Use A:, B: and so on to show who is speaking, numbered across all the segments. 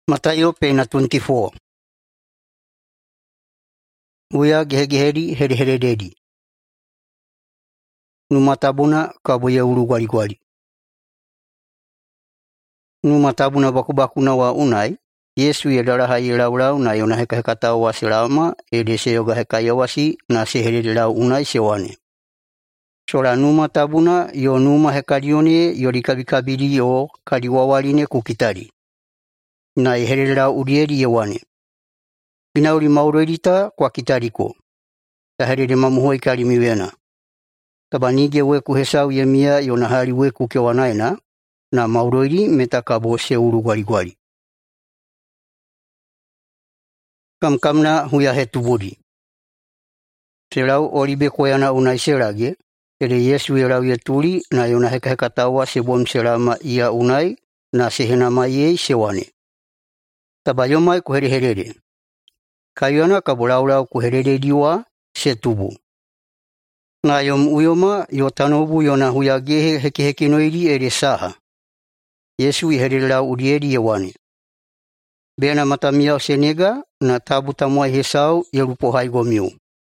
A: Matayo pena 24. Uya gehegeheri hereheredi. Numatabuna kaboya ulu gwali. Numatabuna bakubakuna wa unai. Yesu yedaraha yelaulau na yona hekatao wa selama edese yoga hekayawasi na seherelau unai sewane. Sola numatabuna yo numa hekadione yorikabikabiri yo kadiwawaline kukitari. Na eherelau urieri yewane. Inauri mauroirita kwa kitariko. Taherere mamuhoi kari miwena. Tabanige weku hesau yemia yonahari weku kewanaina na mauroiri metakabo seuru gwari. Kamkamna huya hetuburi. Selau oribe koyana unai serage. Ere Yesu yerau yeturi na yona hekatawa sebom selama ia unai na sehenama yei sewane. Tabayomai kuhereherere. Kayana kabulaulau kuherere diwa setubu. Na yom uyoma yotanobu yona huyagehe heki noiri ere saha. Yesu iherelau urieri yewane. Bena matamia senega na tabu tamuai hesau yerupohai gomiu.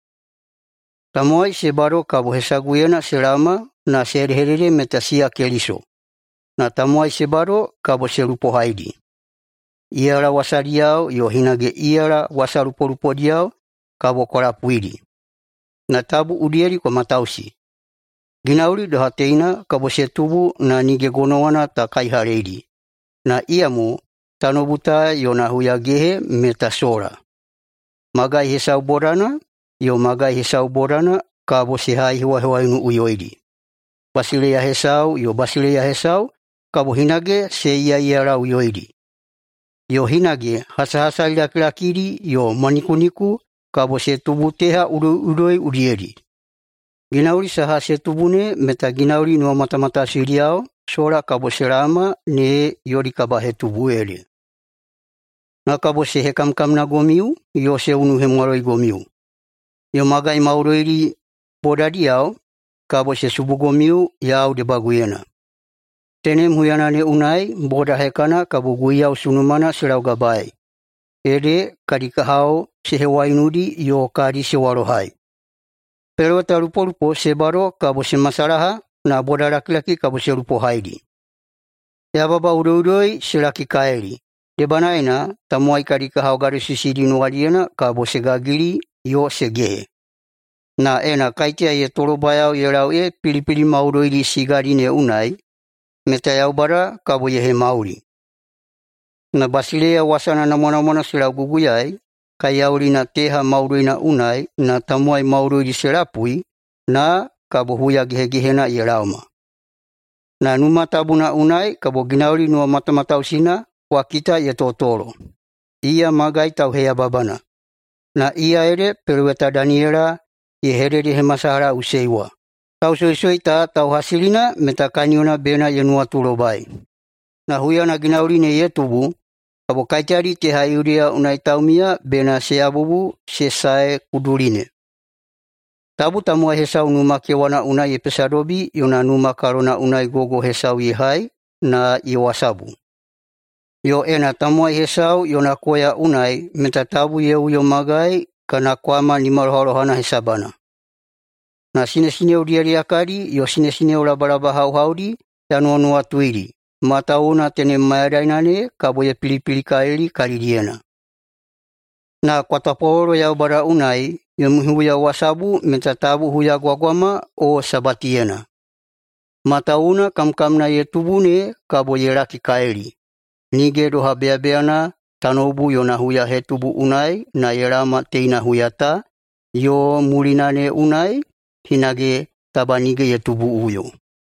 A: Tamuai sebaro kabo hesaguyena selama na seherere metasia keliso. Na tamuai sebaro kabo serupohaidi. Iara wasariau yo hinage iara wasarupo diau kabo korapuiri. Na tabu urieri kwa matausi. Ginauri dohateina kabo setubu na nige gonowana ta kaihareidi. Na iamu tanobuta yona huyagehe metasora. Magai hesau borana yo magai hesau borana kabo sehai hewainu uyoidi. Basileya hesau yo basileya hesau kabo hinage seia iara uyoidi. Yo hinage hasa lakiri yo manikuniku kabo setubu teha uroi urieri. Ginauri saha setubune meta ginauri no matamata siriao sora kabo serama ne yori kabahe tubuere. Na kabo sehe kamkam na gomiu yo se unu hemwaroi gomiu. Yo magai mauroiri bodadiao kabo se subu gomiu yau de baguyena. Tenem huyanane unai boda hekana kabo guyau sunumana serau gabai. Ede kadikahao sehewainudi yo kadi sewarohai. Pero tarupo sebaro kabo semasaraha na boda laki kabo serupo haidi. Yababa uroi selaki kaeli. Debanaina tamuai kadikahao gari sisidi nualiena kabo segagiri yo segehe. Na ena kaitia ye torobayau yerau pilipili mauroiri sigarine unai. Meta yaubara kabo yehe mauri. Na basilea wasana na mwana silau guguyai. Kayauri na teha maurui na unai na tamuai maurui di serapui na kabo huya gehegehena yelauma. Na numa tabu na unai kabo ginauri nua matamatau sina kwa kita ye totoro. Ia magai tau hea babana. Na ia ere perueta Daniela ye herere he masahara useiwa. Tau soisoi ta tau hasilina meta kaniona bena ye nua turobai. Na huya na ginauri ne ye tubu. Kabo kaitari te haiuria unai taumia bena seabubu sesae kudurine. Tabu tamua hesau numa kewana unai epesadobi yona numa karona unai gogo hesau yehai na yewasabu. Yo ena tamua hesau yona koya unai metatabu yeuyo magai kana kwama ni maroharohana hesabana. Na sine uriari akari yo sine ulabaraba hauhaudi yanuanua tuiri. Matauna tene mayarainane kabo ye pilipili kaeli kaririena. Na kwa taporo ya ubara unai yemuhu ya wasabu metatabu huya gwagwama o sabatiena. Matauna kamkamna ye tubune kabo ye raki kaeli. Nige doha beabeana tanobu yona huya hetubu unai na yerama teina huyata yo mulinane unai hinage tabanige ye tubu uyo.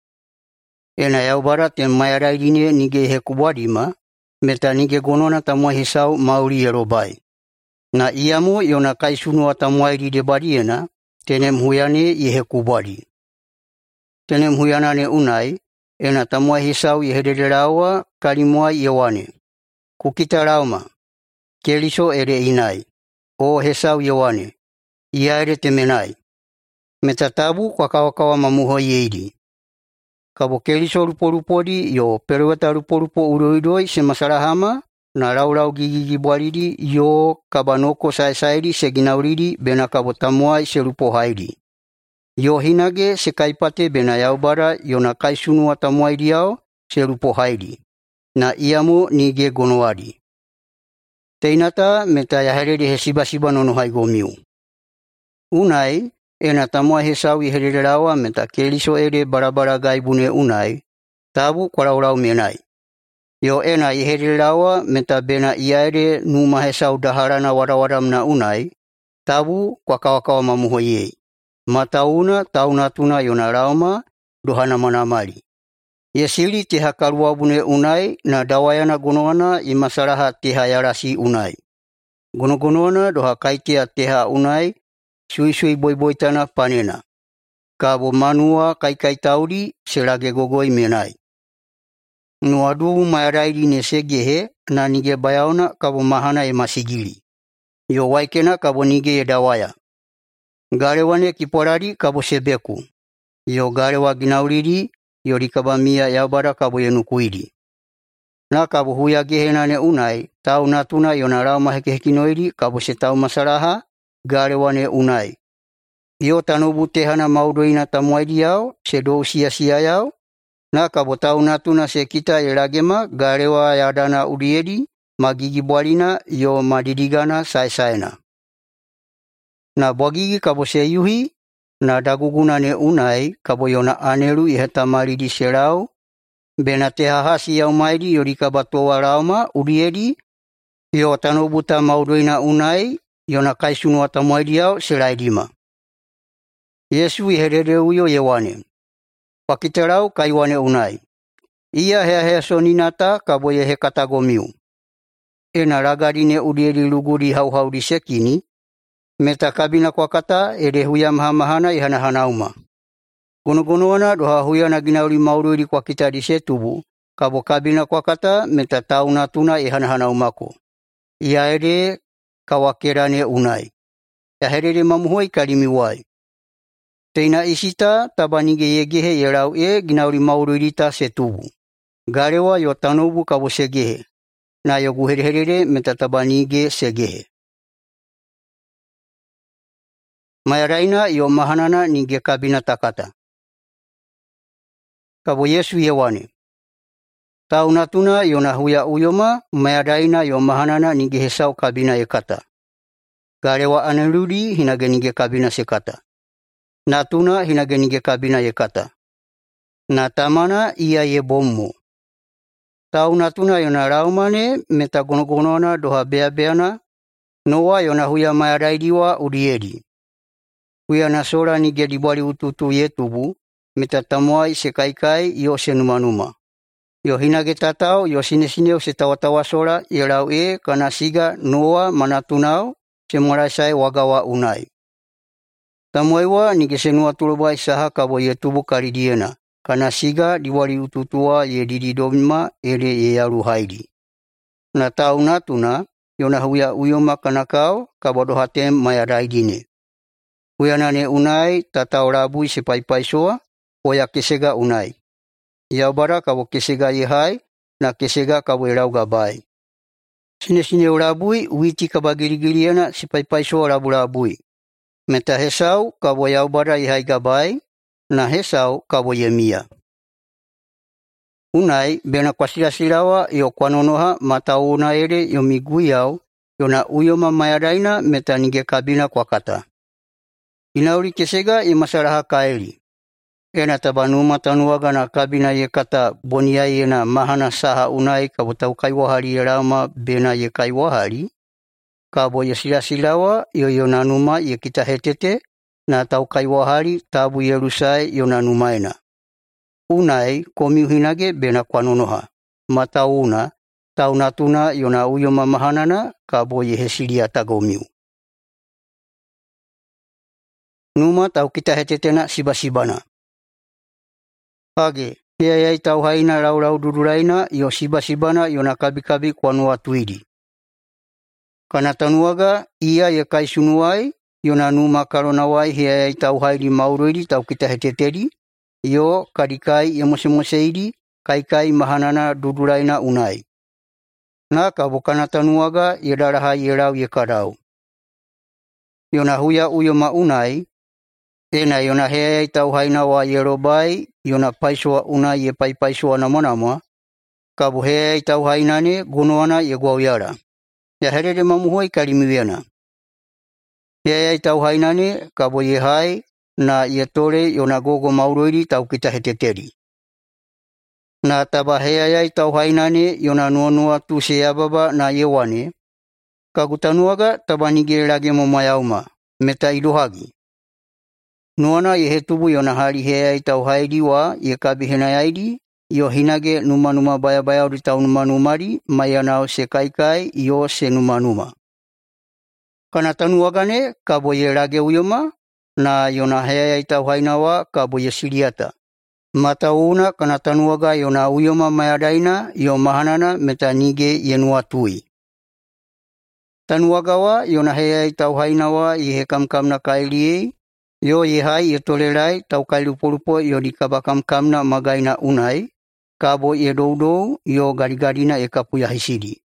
A: Ena yaubara te mayarairine nige hekubwadima, meta nige gonona tamua hesau mauri yerobai. Na iamu yona kaisunu atamuairi de bariena, tenem huyane ye hekubwadi. Tenem huyanane unai, ena tamua hesau yehederawa kalimua yewane. Kukita rauma, keliso ere inai, o hesau yewane, iaere temenai. Meta tabu kwa kawakawa mamuho yeidi. Kabo keliso rupo di yo perueta rupo uroidoi semasarahama na raulau gigigi bwariri yo kabanoko saesairi seginauriri bena kabotamuai serupo hairi. Yo hinage sekaipate bena yaubara yona kaisunu atamuairi yao serupo hairi. Na iamo nige gonoari. Teinata meta yaherere hesiba nono haigomiu. Unai, ena tamua hesau iherere rawa meta keliso ere barabara gaibune unai, tabu kwaraurau menai. Yo ena iherere rawa meta bena iaere numa hesau daharana warawaramna unai, tabu kwa kawakawa mamuhoye. Matauna taunatuna yona rauma dohana manamali. Yesili teha karuabune unai na dawayana gonoana imasaraha teha yarasi unai. Gonogonoana doha kaitea teha unai sui boiboitana panena. Kabo manua kai tauri serage gogoi menai. Nuadu mayarairi nesegehe na nige bayaona kabo mahana masigili. Yo waikena kabo nige dawaya. Garewane kiporari kabo sebeku. Yo garewa ginauriri yori kabamia yabara kabo yenukuiri. Na kabo huya gehenane unai, tau natuna yonarau mahekehekinoiri kabo setau masaraha, garewane unai. Yo tanobu tehana maudoina tamuaidi yao, sedo sia yao, na kabo tau natuna sekita yeragema garewa yadana uriedi, magigi bwalina yo madidigana saesaena. Na bwagigi kabo seyuhi, na dagugunane unai kabo yona aneru ihetamaridi serau, bena tehahasi yaumaidi yorika batoa rauma uriedi, yo tanobuta maudoina unai, yona kaisunu atamuaidi yao seraidima. Yesu iherere uyo yewane. Pakiterau kaiwane unai. Ia hea soninata kabo yehe katagomiu. Ena ragarine uriedi luguri hauhauri sekini, meta kabina kwa kata ere huya mahamahana ihanauma. Gonogonoana doha huya na ginauri maururi kwa kitadi setubu, kabo kabina kwa kata meta taunatuna ihanaumako. Ia ere kawakerane unai. Ya herere mamuhoi kalimiwai. Teina isita tabanige yegehe yerau ginauri maururi ta setubu. Garewa yo tanobu kabo segehe. Na yo guherere meta tabanige segehe. Mayaraina yo mahanana nige kabina takata. Kabo Yesu yewane. Tau natuna yo na huya uyoma, mayaraina yo mahanana nige hesau kabina ekata. Garewa anerudi hinage nige kabina sekata. Natuna hinage nige kabina ekata. Na tamana ia ye bommo. Tau natuna yo na raumane meta gonogonona doha beabeana, noa yo na huya mayaraidiwa uriedi. Huya na sora nige dibwali ututu yetubu, meta tamuai sekaikai yo senumanuma. Yo hinage tatao yo sinesineo setawatawa sora yerau kanasiga noa manatunao semorasai wagawa unai. Tamuaiwa nige senua tulobai saha kabo yetubu karidiena, kanasiga dibwali ututua ye dididomima ere ye yaru haidi. Na tau natuna yo na huya uyoma kanakao kabo dohatem mayaraidine. Huyanane unai tatao rabui sepaipai soa, oya kesega unai. Yaubara kabo kesega yehai, na kesega kabo erau gabai. Sine urabui, witi kabagirigiriana sepaipai soa rabui. Meta hesau kabo yaubara yehai gabai, na hesau kabo yemia. Unai bena kwa sirawa yo kwanonoha matauna ere yo miguyau, yo na uyoma mayaraina meta nige kabina kwa kata. Inauri kesega masaraha kaeli. Ena tabanuma tanuaga na kabina ye kata bonia ye na mahana saha unai kabo tau kaiwahari yerama bena ye kaiwahari. Kabo ye silasilawa yo yonanuma ye kita hetete na tau kaiwahari tabu yerusai yonanumaena. Unai komiuhinage bena kwanonoha. Matauna tau natuna yona uyoma mahanana kabo ye hesilia tagomiu. Numa tau kita hetetena sibana. Hage, yai tau haina rau duduraina yo sibana yo na kabi kwa nua tuidi. Kana tanuaga ia ye kai sunuai yo na numa karonawai yai tau hairi mauruidi tau kita heteteri yo kadikai ye moseidi kai mahanana duduraina unai. na kabo kana tanuaga ye darahai ye lau ye karau. Yona huya uyo maunai, ena yona hea tau haina wa ye robai, yona paisua unai ye paisua namanama, kabo hea tau hainane gunoana ye guauyara. Ya herere mamuhoi kalimiwiana. Hea tau hainane kabo ye hai na ye tore yona gogo mauroiri tau kita heteteri. Na taba hea tau hainane yona nuanua tu se ababa na ye wane, kagutanuaga taba nige lage momayauma, meta iluhagi. Nuana ye hetubu yona hari hea tau haidi wa ye kabi henayaidi, yo hinage numa baya uri tau numanumari, mayanao se kai yo se numanuma. Kana tanuagane kabo ye lage uyoma, na yona hea tau hainawa kabo ye siriata. Mata una kana tanuaga yona uyoma mayadaina yo mahanana meta nige yenua tui. Tanuagawa yona hea tau hainawa ye kamkamna kailiei, yo ye hai ye tolerai tau kailupolupo yo di kabakamkamna magaina unai, kabo ye doudou yo garigarina e kapuya hisidi.